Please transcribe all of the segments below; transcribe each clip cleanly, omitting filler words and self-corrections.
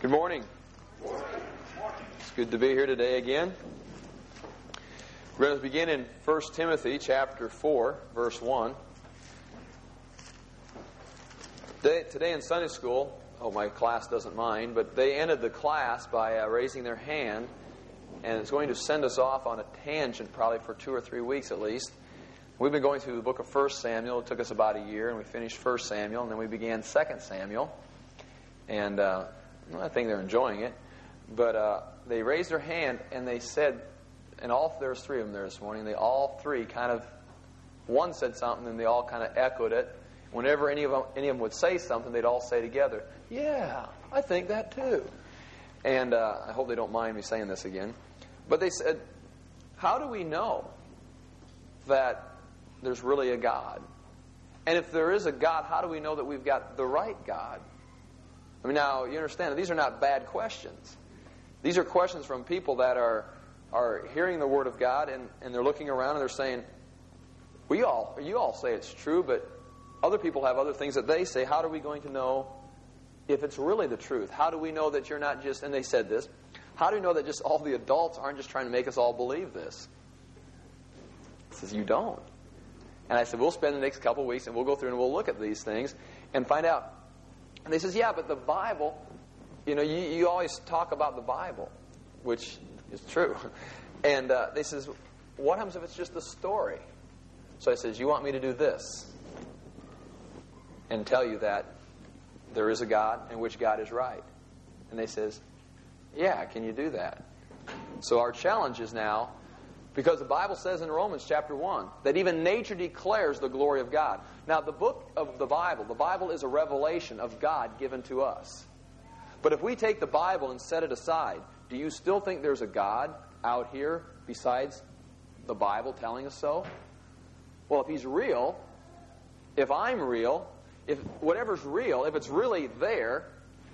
Good morning. It's good to be here today again. We're going to begin in 1 Timothy chapter 4, verse 1. Today in Sunday school, my class doesn't mind, but they ended the class by raising their hand, and it's going to send us off on a tangent probably for 2 or 3 weeks at least. We've been going through the book of 1 Samuel. It took us about a year, and we finished 1 Samuel, and then we began 2 Samuel. And I think they're enjoying it. But they raised their hand, and they said, and there's 3 of them there this morning, they all 3 one said something, and they all kind of echoed it. Whenever any of them would say something, they'd all say together, "Yeah, I think that too." And I hope they don't mind me saying this again. But they said, how do we know that there's really a God? And if there is a God, how do we know that we've got the right God? I mean, now, you understand, these are not bad questions. These are questions from people that are hearing the Word of God, and they're looking around and they're saying, you all say it's true, but other people have other things that they say. How are we going to know if it's really the truth? How do we know that you're not just, and they said this, how do we know that just all the adults aren't just trying to make us all believe this? He says, you don't. And I said, we'll spend the next couple of weeks and we'll go through and we'll look at these things and find out. And they says, yeah, but the Bible, you always talk about the Bible, which is true. And they says, what happens if it's just a story? So I says, you want me to do this and tell you that there is a God and which God is right? And they says, yeah, can you do that? So our challenge is now, because the Bible says in Romans chapter 1 that even nature declares the glory of God. Now, the book of the Bible is a revelation of God given to us. But if we take the Bible and set it aside, do you still think there's a God out here besides the Bible telling us so? Well, if He's real, if I'm real, if whatever's real, if it's really there,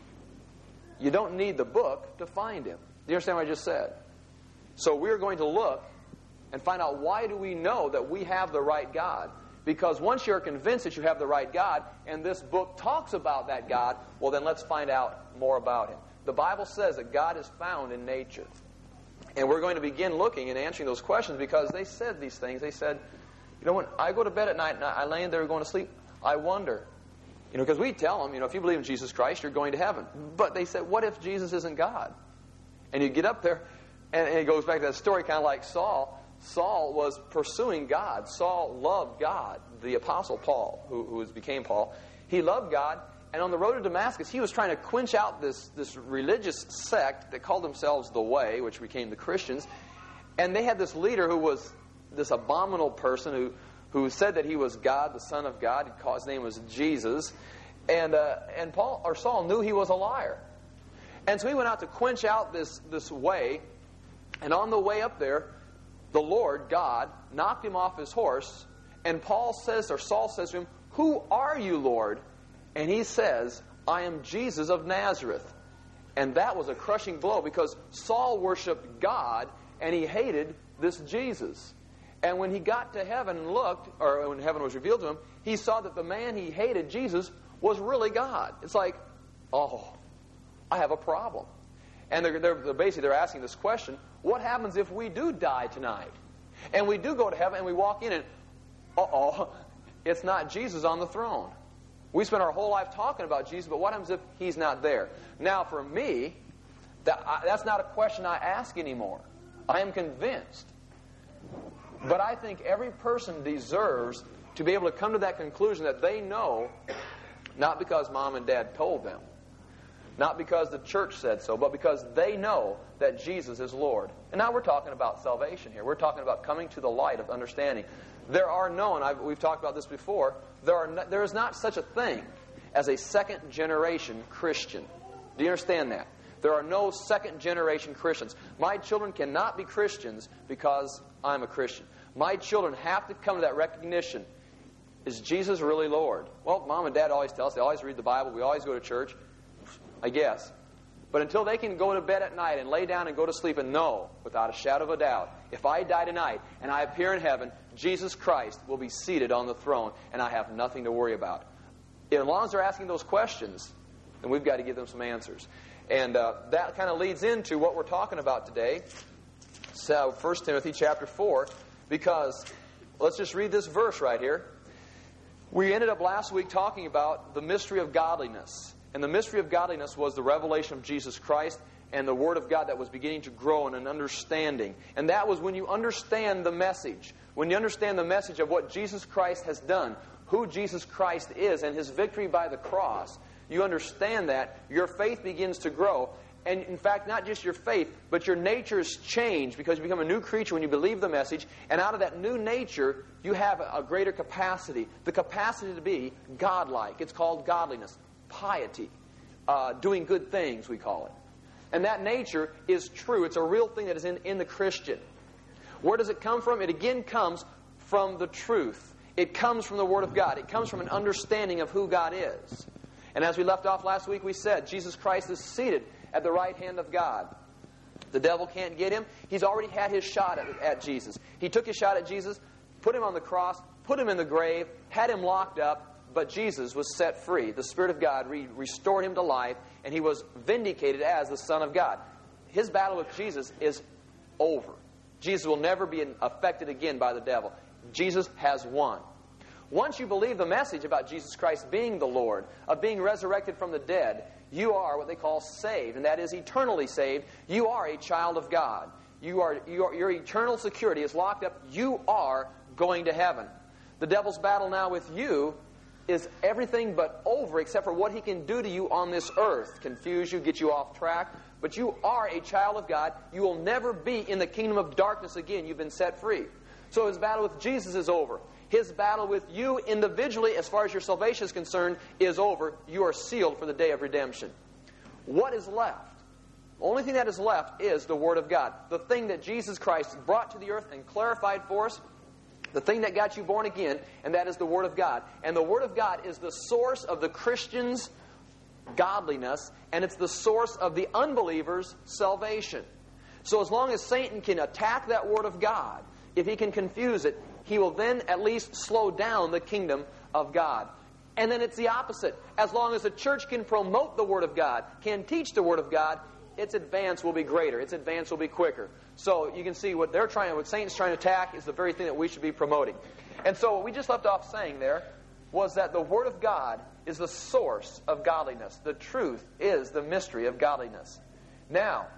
you don't need the book to find Him. Do you understand what I just said? So we're going to look and find out, why do we know that we have the right God? Because once you're convinced that you have the right God, and this book talks about that God, well then let's find out more about Him. The Bible says that God is found in nature. And we're going to begin looking and answering those questions, because they said these things. They said, when I go to bed at night and I lay in there going to sleep, I wonder. Because we tell them, if you believe in Jesus Christ, you're going to heaven. But they said, what if Jesus isn't God? And you get up there, and it goes back to that story, kind of like Saul. Saul was pursuing God. Saul loved God. The Apostle Paul, who became Paul, he loved God. And on the road to Damascus, he was trying to quench out this religious sect that called themselves the Way, which became the Christians. And they had this leader who was this abominable person who said that he was God, the Son of God. His name was Jesus. And Saul knew he was a liar. And so he went out to quench out this way. And on the way up there, the Lord, God, knocked him off his horse, and Saul says to him, "Who are you, Lord?" And he says, "I am Jesus of Nazareth." And that was a crushing blow, because Saul worshipped God, and he hated this Jesus. And when he got to heaven and looked, or when heaven was revealed to him, he saw that the man he hated, Jesus, was really God. It's like, oh, I have a problem. And they're asking this question, what happens if we do die tonight? And we do go to heaven and we walk in and, it's not Jesus on the throne. We spent our whole life talking about Jesus, but what happens if He's not there? Now for me, that's not a question I ask anymore. I am convinced. But I think every person deserves to be able to come to that conclusion that they know, not because mom and dad told them, not because the church said so, but because they know that Jesus is Lord. And now we're talking about salvation here. We're talking about coming to the light of understanding. There are no, and we've talked about this before, there is not such a thing as a second-generation Christian. Do you understand that? There are no second-generation Christians. My children cannot be Christians because I'm a Christian. My children have to come to that recognition. Is Jesus really Lord? Well, mom and dad always tell us. They always read the Bible. We always go to church. I guess. But until they can go to bed at night and lay down and go to sleep and know, without a shadow of a doubt, if I die tonight and I appear in heaven, Jesus Christ will be seated on the throne and I have nothing to worry about. As long as they're asking those questions, then we've got to give them some answers. And that kind of leads into what we're talking about today. So 1 Timothy chapter 4, because let's just read this verse right here. We ended up last week talking about the mystery of godliness. And the mystery of godliness was the revelation of Jesus Christ and the Word of God that was beginning to grow in an understanding. And that was when you understand the message. When you understand the message of what Jesus Christ has done, who Jesus Christ is, and His victory by the cross, you understand that, your faith begins to grow. And in fact, not just your faith, but your nature's changed because you become a new creature when you believe the message. And out of that new nature, you have a greater capacity. The capacity to be godlike. It's called godliness. Piety. Doing good things, we call it. And that nature is true. It's a real thing that is in the Christian. Where does it come from? It again comes from the truth. It comes from the Word of God. It comes from an understanding of who God is. And as we left off last week, we said Jesus Christ is seated at the right hand of God. The devil can't get Him. He's already had his shot at Jesus. He took his shot at Jesus, put Him on the cross, put Him in the grave, had Him locked up, but Jesus was set free. The Spirit of God restored Him to life, and He was vindicated as the Son of God. His battle with Jesus is over. Jesus will never be affected again by the devil. Jesus has won. Once you believe the message about Jesus Christ being the Lord, of being resurrected from the dead, you are what they call saved, and that is eternally saved. You are a child of God. Your eternal security is locked up. You are going to heaven. The devil's battle now with you is everything but over except for what he can do to you on this earth. Confuse you, get you off track. But you are a child of God. You will never be in the kingdom of darkness again. You've been set free. So his battle with Jesus is over. His battle with you individually, as far as your salvation is concerned, is over. You are sealed for the day of redemption. What is left? The only thing that is left is the Word of God. The thing that Jesus Christ brought to the earth and clarified for us. The thing that got you born again, and that is the Word of God. And the Word of God is the source of the Christian's godliness, and it's the source of the unbeliever's salvation. So as long as Satan can attack that Word of God, if he can confuse it, he will then at least slow down the kingdom of God. And then it's the opposite. As long as the church can promote the Word of God, can teach the Word of God, its advance will be greater. Its advance will be quicker. So you can see what Satan's trying to attack is the very thing that we should be promoting. And so what we just left off saying there was that the Word of God is the source of godliness. The truth is the mystery of godliness. Now,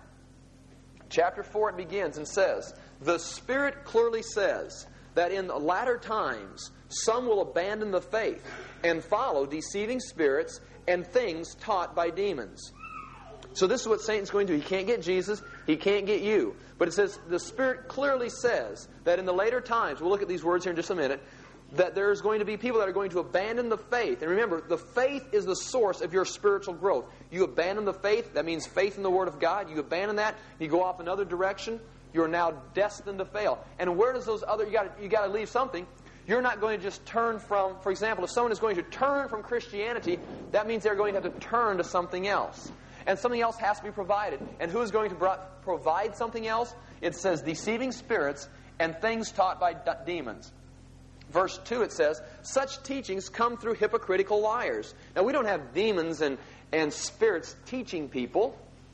chapter 4 it begins and says, the Spirit clearly says that in the latter times some will abandon the faith and follow deceiving spirits and things taught by demons. So this is what Satan's going to do. He can't get Jesus. He can't get you. But it says, the Spirit clearly says that in the later times, we'll look at these words here in just a minute, that there's going to be people that are going to abandon the faith. And remember, the faith is the source of your spiritual growth. You abandon the faith, that means faith in the Word of God. You abandon that, you go off another direction, you're now destined to fail. And where does those other, you got to leave something. You're not going to just turn from, for example, if someone is going to turn from Christianity, that means they're going to have to turn to something else. And something else has to be provided. And who is going to provide something else? It says deceiving spirits and things taught by demons. Verse 2 it says, such teachings come through hypocritical liars. Now we don't have demons and spirits teaching people,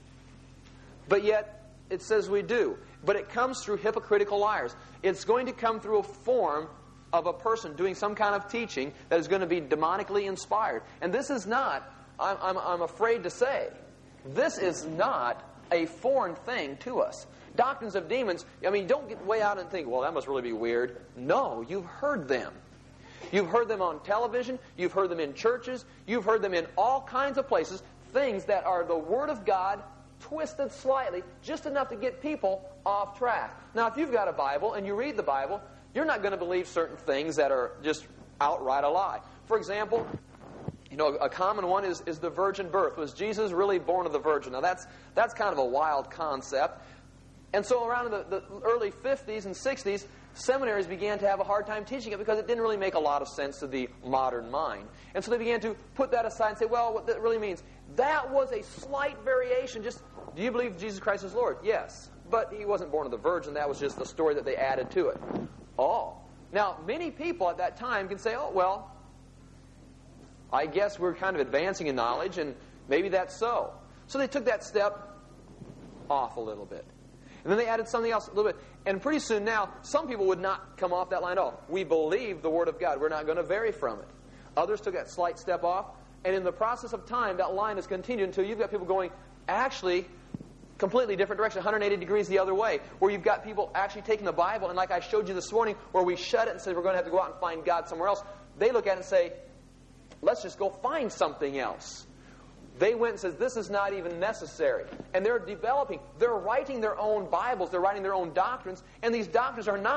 but yet it says we do. But it comes through hypocritical liars. It's going to come through a form of a person doing some kind of teaching that is going to be demonically inspired. And this is not, I'm afraid to say, this is not a foreign thing to us. Doctrines of demons, don't get way out and think, well, that must really be weird. No, you've heard them. You've heard them on television. You've heard them in churches. You've heard them in all kinds of places. Things that are the Word of God twisted slightly, just enough to get people off track. Now, if you've got a Bible and you read the Bible, you're not going to believe certain things that are just outright a lie. For example, a common one is the virgin birth. Was Jesus really born of the virgin? Now, that's kind of a wild concept. And so around the early 50s and 60s, seminaries began to have a hard time teaching it because it didn't really make a lot of sense to the modern mind. And so they began to put that aside and say, well, what that really means, that was a slight variation. Just, do you believe Jesus Christ is Lord? Yes. But he wasn't born of the virgin. That was just the story that they added to it. Oh. Now, many people at that time can say, oh, well, I guess we're kind of advancing in knowledge, and maybe that's so. So they took that step off a little bit. And then they added something else a little bit. And pretty soon now, some people would not come off that line at all. We believe the Word of God. We're not going to vary from it. Others took that slight step off. And in the process of time, that line has continued until you've got people going actually completely different direction, 180 degrees the other way, where you've got people actually taking the Bible, and like I showed you this morning, where we shut it and said we're going to have to go out and find God somewhere else, they look at it and say, let's just go find something else. They went and said, this is not even necessary. And they're writing their own Bibles, they're writing their own doctrines, and these doctrines are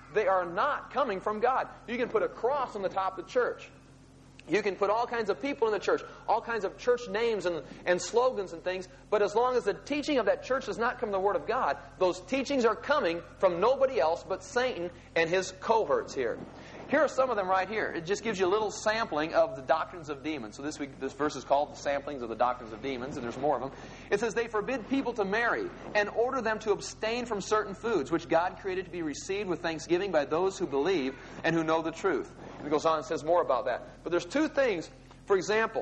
not coming from God. You can put a cross on the top of the church. You can put all kinds of people in the church, all kinds of church names and slogans and things, but as long as the teaching of that church does not come from the Word of God, those teachings are coming from nobody else but Satan and his cohorts here. Here are some of them right here. It just gives you a little sampling of the doctrines of demons. So this verse is called the samplings of the doctrines of demons, and there's more of them. It says, they forbid people to marry and order them to abstain from certain foods, which God created to be received with thanksgiving by those who believe and who know the truth. And it goes on and says more about that. But there's two things. For example,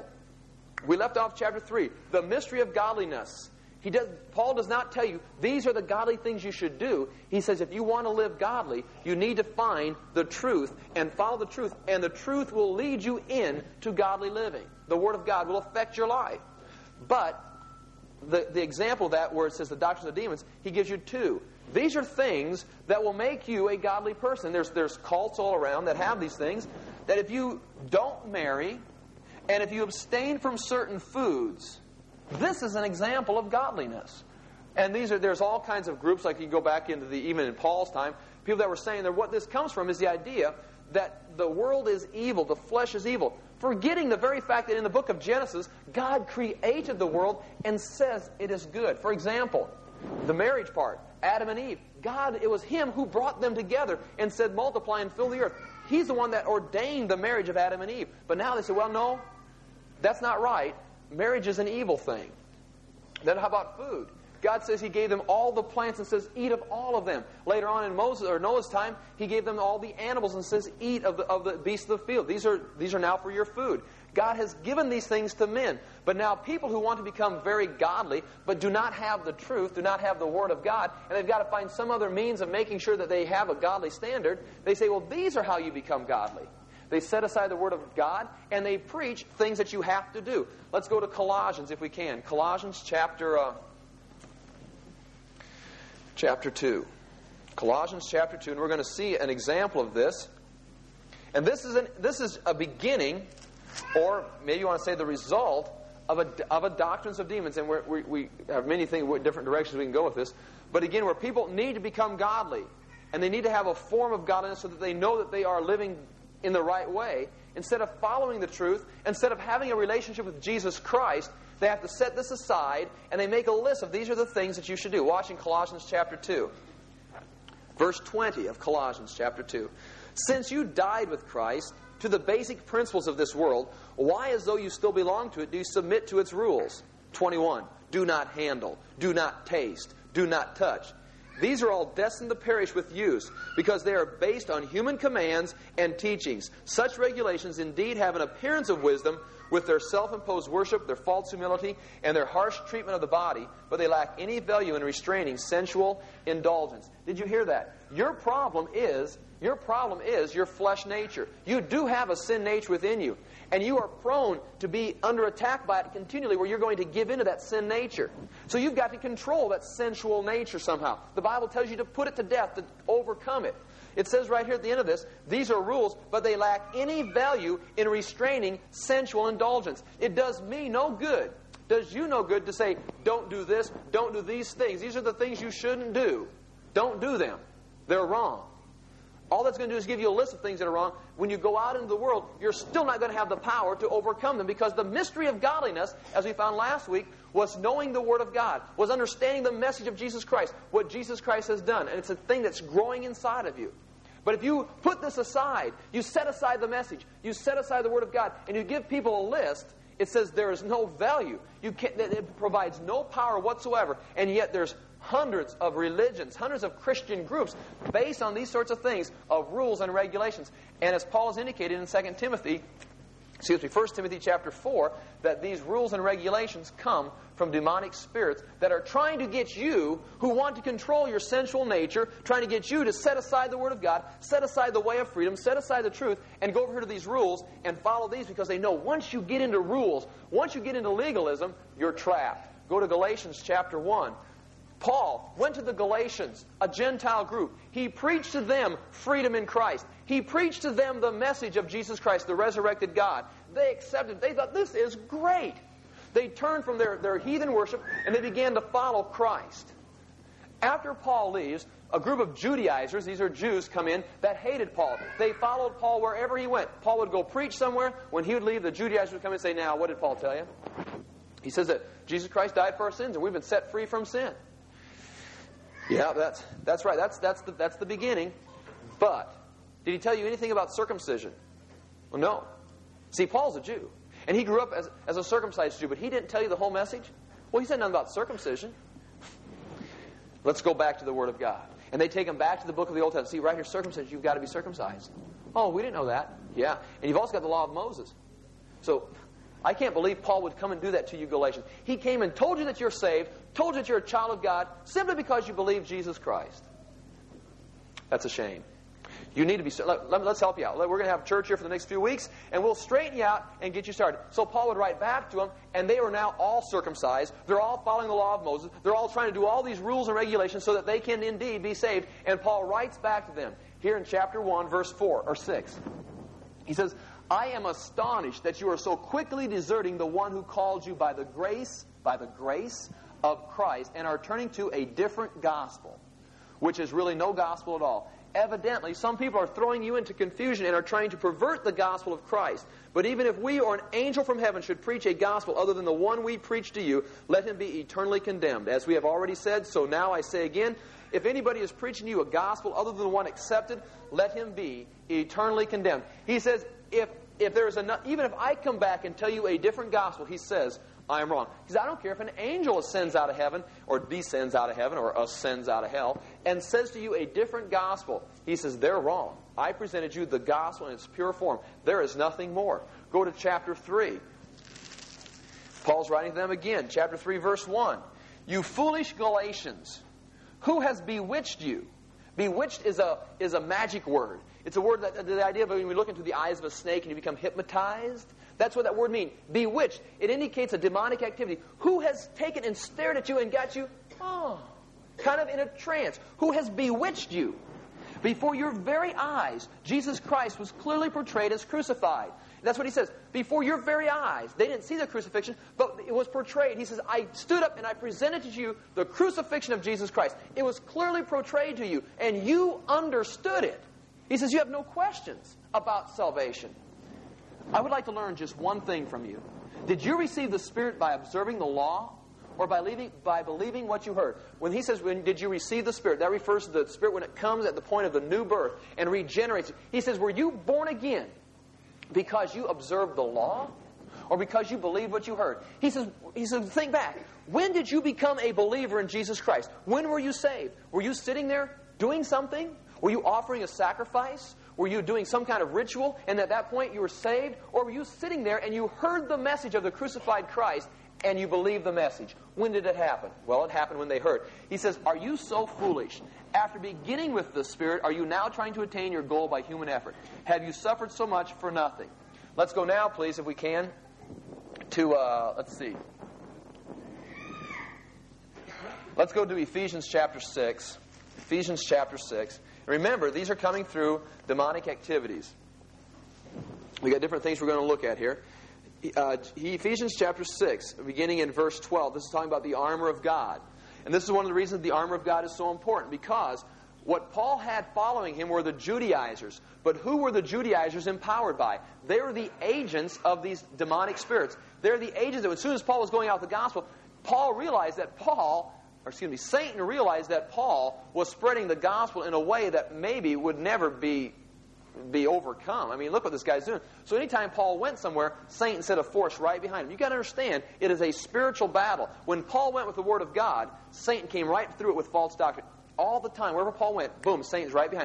we left off chapter 3, the mystery of godliness. Paul does not tell you, these are the godly things you should do. He says, if you want to live godly, you need to find the truth and follow the truth, and the truth will lead you in to godly living. The Word of God will affect your life. But the example of that, where it says the doctrines of demons, he gives you two. These are things that will make you a godly person. There's cults all around that have these things, that if you don't marry, and if you abstain from certain foods, this is an example of godliness. And there's all kinds of groups, like you can go back into even in Paul's time, people that were saying that what this comes from is the idea that the world is evil, the flesh is evil, forgetting the very fact that in the book of Genesis, God created the world and says it is good. For example, the marriage part, Adam and Eve, it was Him who brought them together and said, multiply and fill the earth. He's the one that ordained the marriage of Adam and Eve. But now they say, well, no, that's not right. Marriage is an evil thing. Then how about food? God says He gave them all the plants and says, eat of all of them. Later on in Noah's time, He gave them all the animals and says, eat of the beasts of the field. These are now for your food. God has given these things to men. But now people who want to become very godly, but do not have the truth, do not have the Word of God, and they've got to find some other means of making sure that they have a godly standard, they say, well, these are how you become godly. They set aside the Word of God, and they preach things that you have to do. Let's go to Colossians, if we can. Colossians chapter 2. Colossians chapter 2, and we're going to see an example of this. And this is a beginning, or maybe you want to say the result, of a doctrines of demons. And we have many things, different directions we can go with this. But again, where people need to become godly, and they need to have a form of godliness so that they know that they are living in the right way. Instead of following the truth, instead of having a relationship with Jesus Christ, they have to set this aside, and they make a list of these are the things that you should do. Watch in Colossians chapter 2. Verse 20 of Colossians chapter 2. Since you died with Christ to the basic principles of this world, why, as though you still belong to it, do you submit to its rules? 21. Do not handle. Do not taste. Do not touch. These are all destined to perish with use, because they are based on human commands and teachings. Such regulations indeed have an appearance of wisdom, with their self-imposed worship, their false humility, and their harsh treatment of the body, but they lack any value in restraining sensual indulgence. Did you hear that? Your problem is your flesh nature. You do have a sin nature within you, and you are prone to be under attack by it continually, where you're going to give into that sin nature. So you've got to control that sensual nature somehow. The Bible tells you to put it to death, to overcome it. It says right here at the end of this, these are rules, but they lack any value in restraining sensual indulgence. It does me no good. Does you no good to say, don't do this, don't do these things. These are the things you shouldn't do. Don't do them. They're wrong. All that's going to do is give you a list of things that are wrong. When you go out into the world, you're still not going to have the power to overcome them, because the mystery of godliness, as we found last week, was knowing the Word of God, was understanding the message of Jesus Christ, what Jesus Christ has done. And it's a thing that's growing inside of you. But if you put this aside, you set aside the message, you set aside the Word of God, and you give people a list, it says there is no value. It provides no power whatsoever. And yet there's hundreds of religions, hundreds of Christian groups based on these sorts of things, of rules and regulations. And as Paul has indicated in 2 Timothy, 1 Timothy chapter 4, that these rules and regulations come from demonic spirits that are trying to get you, who want to control your sensual nature, trying to get you to set aside the Word of God, set aside the way of freedom, set aside the truth, and go over here to these rules and follow these, because they know once you get into rules, once you get into legalism, you're trapped. Go to Galatians chapter 1. Paul went to the Galatians, a Gentile group. He preached to them freedom in Christ. He preached to them the message of Jesus Christ, the resurrected God. They accepted. They thought, this is great. They turned from their heathen worship and they began to follow Christ. After Paul leaves, a group of Judaizers, these are Jews, come in that hated Paul. They followed Paul wherever he went. Paul would go preach somewhere. When he would leave, the Judaizers would come and say, now, what did Paul tell you? He says that Jesus Christ died for our sins and we've been set free from sin. Yeah, that's right. That's the beginning. But did he tell you anything about circumcision? Well, no. See, Paul's a Jew, and he grew up as a circumcised Jew, but he didn't tell you the whole message. Well, he said nothing about circumcision. Let's go back to the Word of God. And they take him back to the book of the Old Testament. See, right here, circumcision, you've got to be circumcised. Oh, we didn't know that. Yeah. And you've also got the law of Moses. So I can't believe Paul would come and do that to you, Galatians. He came and told you that you're saved, told you that you're a child of God, simply because you believe Jesus Christ. That's a shame. You need to be... Let's help you out. We're going to have church here for the next few weeks, and we'll straighten you out and get you started. So Paul would write back to them, and they are now all circumcised. They're all following the law of Moses. They're all trying to do all these rules and regulations so that they can indeed be saved. And Paul writes back to them here in chapter 1, verse 4 or 6. He says, I am astonished that you are so quickly deserting the one who called you by the grace of Christ and are turning to a different gospel, which is really no gospel at all. Evidently, some people are throwing you into confusion and are trying to pervert the gospel of Christ. But even if we or an angel from heaven should preach a gospel other than the one we preach to you, let him be eternally condemned. As we have already said, so now I say again, if anybody is preaching to you a gospel other than the one accepted, let him be eternally condemned. He says, if there is enough, even if I come back and tell you a different gospel, he says, I am wrong. Because I don't care if an angel ascends out of heaven, or descends out of heaven, or ascends out of hell, and says to you a different gospel. He says, they're wrong. I presented you the gospel in its pure form. There is nothing more. Go to chapter 3. Paul's writing to them again. Chapter 3, verse 1. You foolish Galatians, who has bewitched you? Bewitched is a magic word. It's a word that the idea of when we look into the eyes of a snake and you become hypnotized. That's what that word means. Bewitched. It indicates a demonic activity. Who has taken and stared at you and got you, kind of in a trance? Who has bewitched you? Before your very eyes, Jesus Christ was clearly portrayed as crucified. That's what he says. Before your very eyes. They didn't see the crucifixion, but it was portrayed. He says, I stood up and I presented to you the crucifixion of Jesus Christ. It was clearly portrayed to you, and you understood it. He says, you have no questions about salvation. I would like to learn just one thing from you. Did you receive the Spirit by observing the law, or by believing what you heard? When he says, when did you receive the Spirit, that refers to the Spirit when it comes at the point of the new birth and regenerates. He says, were you born again because you observed the law, or because you believed what you heard? He says, think back. When did you become a believer in Jesus Christ? When were you saved? Were you sitting there doing something? Were you offering a sacrifice? Were you doing some kind of ritual, and at that point you were saved? Or were you sitting there and you heard the message of the crucified Christ and you believed the message? When did it happen? Well, it happened when they heard. He says, are you so foolish? After beginning with the Spirit, are you now trying to attain your goal by human effort? Have you suffered so much for nothing? Let's go now, please, if we can, to, let's see. Let's go to Ephesians chapter 6. Ephesians chapter 6. Remember, these are coming through demonic activities. We got different things we're going to look at here. Ephesians chapter 6, beginning in verse 12. This is talking about the armor of God. And this is one of the reasons the armor of God is so important, because what Paul had following him were the Judaizers. But who were the Judaizers empowered by? They were the agents of these demonic spirits. They're the agents that as soon as Paul was going out with the gospel, Satan realized that Paul was spreading the gospel in a way that maybe would never be overcome. I mean, look what this guy's doing. So anytime Paul went somewhere, Satan set a force right behind him. You've got to understand, it is a spiritual battle. When Paul went with the Word of God, Satan came right through it with false doctrine. All the time, wherever Paul went, boom, Satan's right behind him.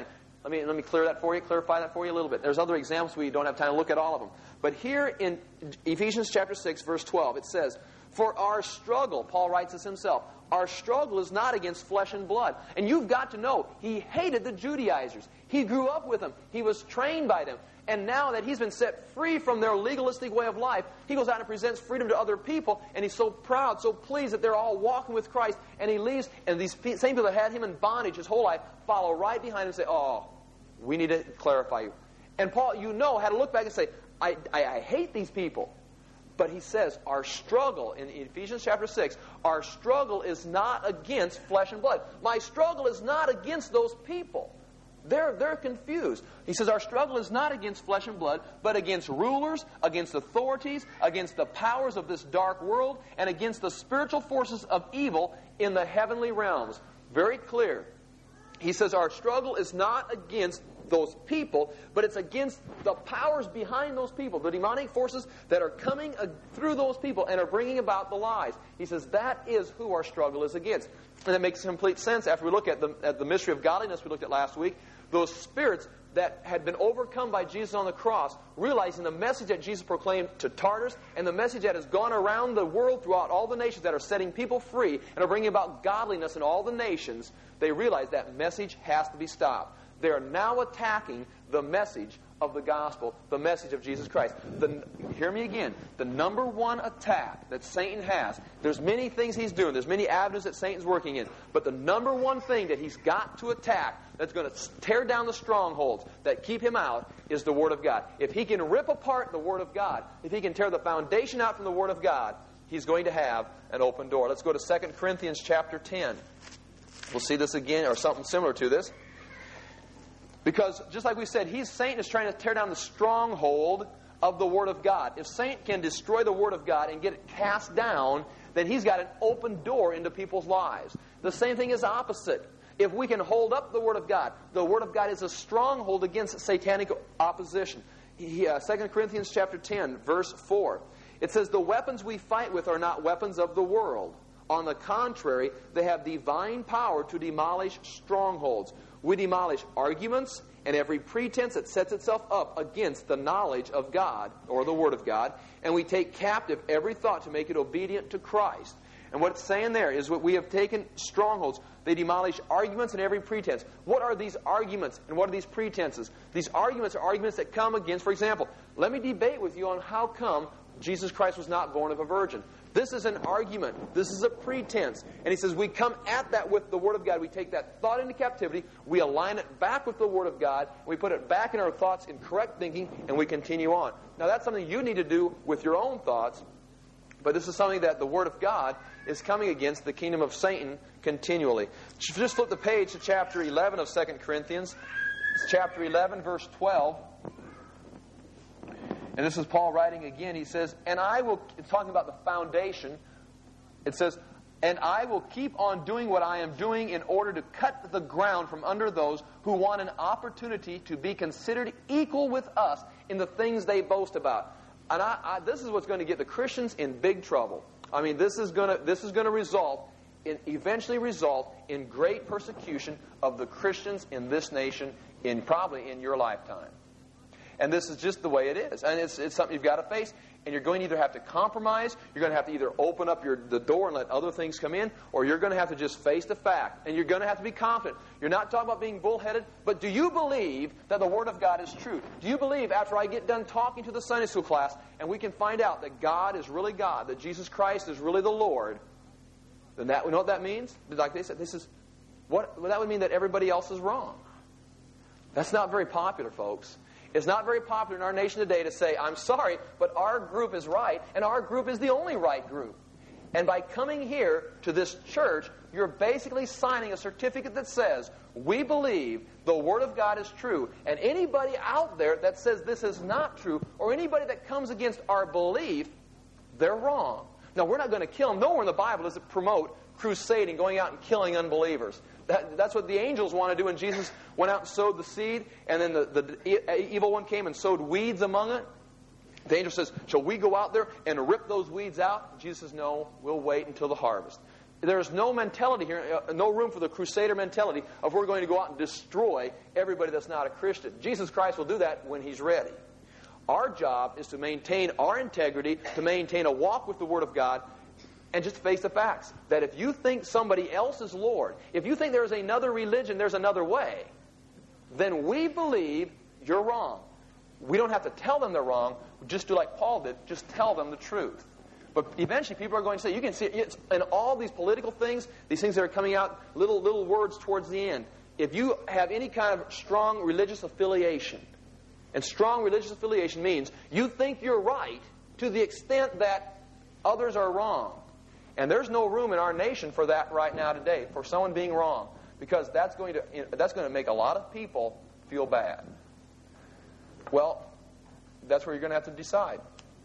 Let me clarify that for you a little bit. There's other examples. We don't have time to look at all of them. But here in Ephesians chapter 6, verse 12, it says, "For our struggle," Paul writes this himself, "our struggle is not against flesh and blood." And you've got to know, he hated the Judaizers. He grew up with them. He was trained by them. And now that he's been set free from their legalistic way of life, he goes out and presents freedom to other people, and he's so proud, so pleased that they're all walking with Christ, and he leaves, and these same people that had him in bondage his whole life follow right behind him and say, "Oh, we need to clarify you." And Paul, had to look back and say, I hate these people. But he says, our struggle, in Ephesians chapter 6, our struggle is not against flesh and blood. My struggle is not against those people. They're confused. He says our struggle is not against flesh and blood, but against rulers, against authorities, against the powers of this dark world, and against the spiritual forces of evil in the heavenly realms. Very clear. He says our struggle is not against those people, but it's against the powers behind those people, the demonic forces that are coming through those people and are bringing about the lies. He says that is who our struggle is against. And that makes complete sense after we look at the mystery of godliness we looked at last week. Those spirits that had been overcome by Jesus on the cross, realizing the message that Jesus proclaimed to Tartarus and the message that has gone around the world throughout all the nations that are setting people free and are bringing about godliness in all the nations, they realize that message has to be stopped. They are now attacking the message of the gospel, the message of Jesus Christ. Hear me again. The number one attack that Satan has, there's many things he's doing, there's many avenues that Satan's working in, but the number one thing that he's got to attack, that's going to tear down the strongholds that keep him out, is the Word of God. If he can rip apart the Word of God, if he can tear the foundation out from the Word of God, he's going to have an open door. Let's go to 2 Corinthians chapter 10. We'll see this again, or something similar to this. Because, just like we said, Satan is trying to tear down the stronghold of the Word of God. If Satan can destroy the Word of God and get it cast down, then he's got an open door into people's lives. The same thing is opposite. If we can hold up the Word of God is a stronghold against satanic opposition. 2 Corinthians chapter 10, verse 4. It says, "The weapons we fight with are not weapons of the world. On the contrary, they have divine power to demolish strongholds. We demolish arguments and every pretense that sets itself up against the knowledge of God," or the Word of God, "and we take captive every thought to make it obedient to Christ." And what it's saying there is what we have taken strongholds. They demolish arguments and every pretense. What are these arguments and what are these pretenses? These arguments are arguments that come against, for example, let me debate with you on how come Jesus Christ was not born of a virgin. This is an argument. This is a pretense. And he says we come at that with the Word of God. We take that thought into captivity. We align it back with the Word of God. We put it back in our thoughts in correct thinking, and we continue on. Now that's something you need to do with your own thoughts. But this is something that the Word of God is coming against the kingdom of Satan continually. Just flip the page to chapter 11 of 2 Corinthians. It's chapter 11, verse 12. And this is Paul writing again. He says, it's talking about the foundation. It says, "And I will keep on doing what I am doing in order to cut the ground from under those who want an opportunity to be considered equal with us in the things they boast about." And this is what's going to get the Christians in big trouble. I mean, this is going to eventually result in great persecution of the Christians in this nation, probably in your lifetime. And this is just the way it is. And it's something you've got to face. And you're going to either have to compromise, you're going to have to either open up the door and let other things come in, or you're going to have to just face the fact. And you're going to have to be confident. You're not talking about being bullheaded, but do you believe that the Word of God is true? Do you believe after I get done talking to the Sunday school class and we can find out that God is really God, that Jesus Christ is really the Lord, then you know what that means? Like they said, that would mean that everybody else is wrong. That's not very popular, folks. It's not very popular in our nation today to say, "I'm sorry, but our group is right, and our group is the only right group." And by coming here to this church, you're basically signing a certificate that says, we believe the Word of God is true. And anybody out there that says this is not true, or anybody that comes against our belief, they're wrong. Now, we're not going to kill them. Nowhere in the Bible does it promote crusading, going out and killing unbelievers. That's what the angels want to do when Jesus went out and sowed the seed, and then the evil one came and sowed weeds among it. The angel says, "Shall we go out there and rip those weeds out?" Jesus says, "No, we'll wait until the harvest." There's no mentality here, no room for the crusader mentality of we're going to go out and destroy everybody that's not a Christian. Jesus Christ will do that when He's ready. Our job is to maintain our integrity, to maintain a walk with the Word of God, and just face the facts. That if you think somebody else is Lord, if you think there's another religion, there's another way, then we believe you're wrong. We don't have to tell them they're wrong. Just do like Paul did. Just tell them the truth. But eventually people are going to say, you can see it in all these political things, these things that are coming out, little words towards the end. If you have any kind of strong religious affiliation, and strong religious affiliation means you think you're right to the extent that others are wrong. And there's no room in our nation for that right now today, for someone being wrong. Because that's going to make a lot of people feel bad. Well, that's where you're going to have to decide.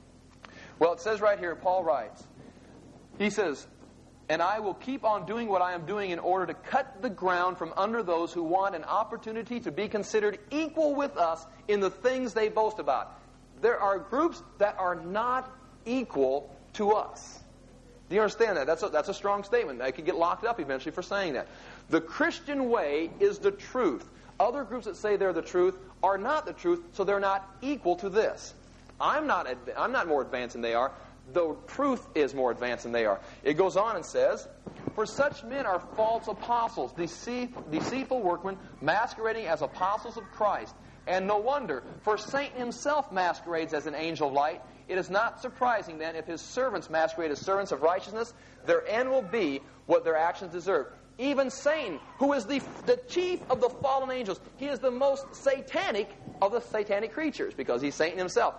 Well, it says right here, Paul writes, he says, "And I will keep on doing what I am doing in order to cut the ground from under those who want an opportunity to be considered equal with us in the things they boast about." There are groups that are not equal to us. Do you understand that? That's a strong statement. I could get locked up eventually for saying that. The Christian way is the truth. Other groups that say they're the truth are not the truth, so they're not equal to this. I'm not more advanced than they are. The truth is more advanced than they are. It goes on and says, "For such men are false apostles, deceitful workmen, masquerading as apostles of Christ. And no wonder, for Satan himself masquerades as an angel of light. It is not surprising, then, if his servants masquerade as servants of righteousness, their end will be what their actions deserve. Even Satan, who is the chief of the fallen angels, he is the most satanic of the satanic creatures, because he's Satan himself.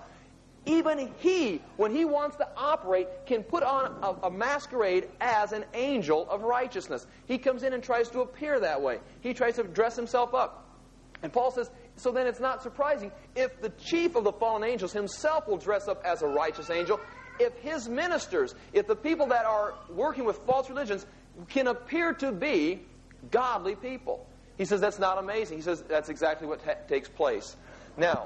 Even he, when he wants to operate, can put on a masquerade as an angel of righteousness. He comes in and tries to appear that way. He tries to dress himself up. And Paul says, so then it's not surprising if the chief of the fallen angels himself will dress up as a righteous angel, if his ministers, if the people that are working with false religions can appear to be godly people. He says that's not amazing. He says that's exactly what takes place. Now,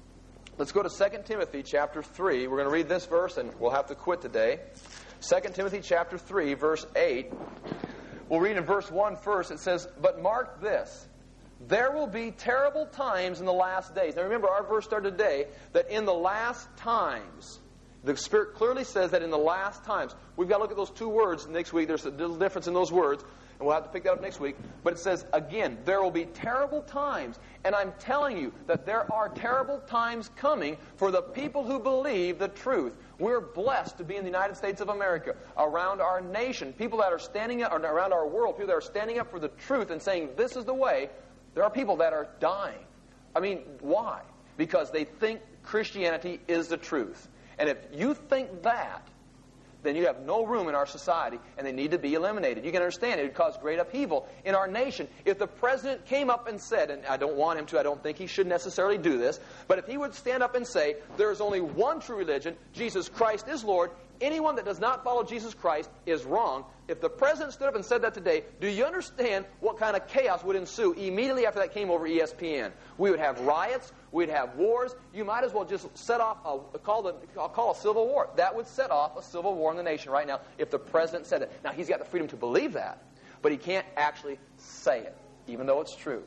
let's go to 2 Timothy chapter 3. We're going to read this verse and we'll have to quit today. 2 Timothy chapter 3, verse 8. We'll read in verse 1 first. It says, "But mark this, there will be terrible times in the last days." Now remember, our verse started today, that in the last times, the Spirit clearly says that in the last times. We've got to look at those two words next week. There's a little difference in those words, and we'll have to pick that up next week. But it says, again, there will be terrible times. And I'm telling you that there are terrible times coming for the people who believe the truth. We're blessed to be in the United States of America, around our nation, people that are standing up, or around our world, people that are standing up for the truth and saying, this is the way. There are people that are dying. I mean, why? Because they think Christianity is the truth. And if you think that, then you have no room in our society, and they need to be eliminated. You can understand it would cause great upheaval in our nation. If the president came up and said, and I don't want him to, I don't think he should necessarily do this, but if he would stand up and say, there is only one true religion, Jesus Christ is Lord, anyone that does not follow Jesus Christ is wrong. If the president stood up and said that today, do you understand what kind of chaos would ensue immediately after that came over ESPN? We would have riots. We'd have wars. You might as well just set off call a civil war. That would set off a civil war in the nation right now if the president said it. Now, he's got the freedom to believe that, but he can't actually say it, even though it's true.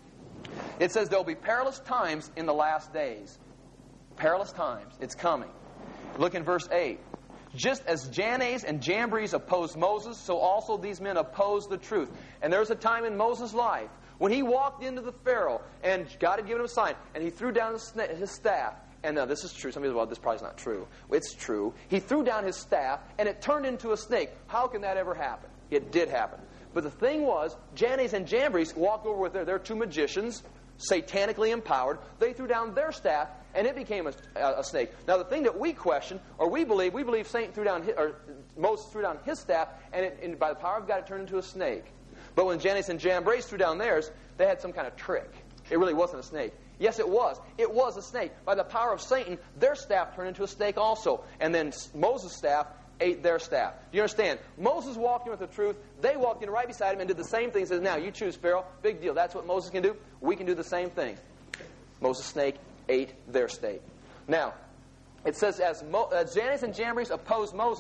It says there will be perilous times in the last days. Perilous times. It's coming. Look in verse 8. "Just as Jannes and Jambres opposed Moses, so also these men oppose the truth." And there was a time in Moses' life when he walked into the Pharaoh, and God had given him a sign, and he threw down his staff. And now this is true. Some people say, well, this probably is not true. It's true. He threw down his staff, and it turned into a snake. How can that ever happen? It did happen. But the thing was, Jannes and Jambres walked over with their two magicians, satanically empowered. They threw down their staff, and it became a snake. Now, the thing that we question, or we believe Satan threw down, or Moses threw down his staff, and by the power of God, it turned into a snake. But when Jannes and Jambres threw down theirs, they had some kind of trick. It really wasn't a snake. Yes, it was. It was a snake. By the power of Satan, their staff turned into a snake also. And then Moses' staff ate their staff. Do you understand? Moses walked in with the truth. They walked in right beside him and did the same thing. He says, now, you choose, Pharaoh. Big deal. That's what Moses can do. We can do the same thing. Moses' snake ate their snake. Now, it says, as Jannes and Jambres opposed Moses,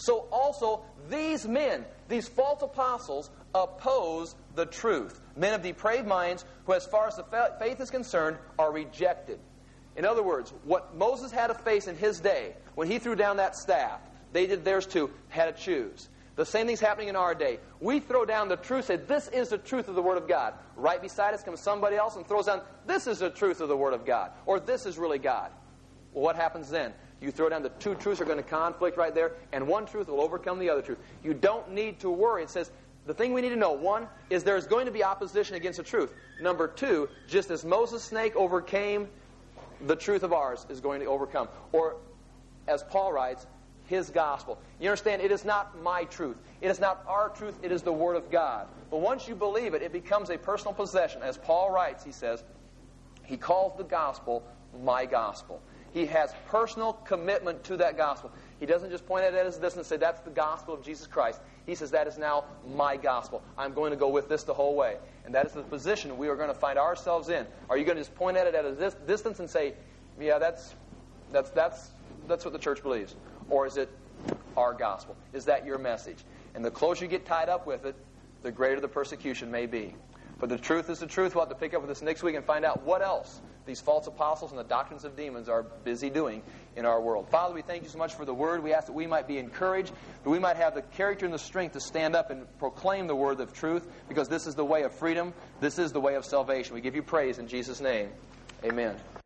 so also these men, these false apostles, oppose the truth. Men of depraved minds who, as far as the faith is concerned, are rejected. In other words, what Moses had to face in his day, when he threw down that staff, they did theirs too, had to choose. The same thing's happening in our day. We throw down the truth, say, this is the truth of the Word of God. Right beside us comes somebody else and throws down, this is the truth of the Word of God. Or this is really God. Well, what happens then? You throw down the two truths are going to conflict right there, and one truth will overcome the other truth. You don't need to worry. It says, the thing we need to know, one, is there's going to be opposition against the truth. Number two, just as Moses' snake overcame, the truth of ours is going to overcome. Or, as Paul writes, his gospel. You understand, it is not my truth. It is not our truth. It is the Word of God. But once you believe it, it becomes a personal possession. As Paul writes, he says, he calls the gospel my gospel. He has personal commitment to that gospel. He doesn't just point at it as this and say, that's the gospel of Jesus Christ. He says, that is now my gospel. I'm going to go with this the whole way. And that is the position we are going to find ourselves in. Are you going to just point at it at a distance and say, yeah, that's what the church believes? Or is it our gospel? Is that your message? And the closer you get tied up with it, the greater the persecution may be. But the truth is the truth. We'll have to pick up with this next week and find out what else these false apostles and the doctrines of demons are busy doing in our world. Father, we thank you so much for the Word. We ask that we might be encouraged, that we might have the character and the strength to stand up and proclaim the word of truth, because this is the way of freedom. This is the way of salvation. We give you praise in Jesus' name. Amen.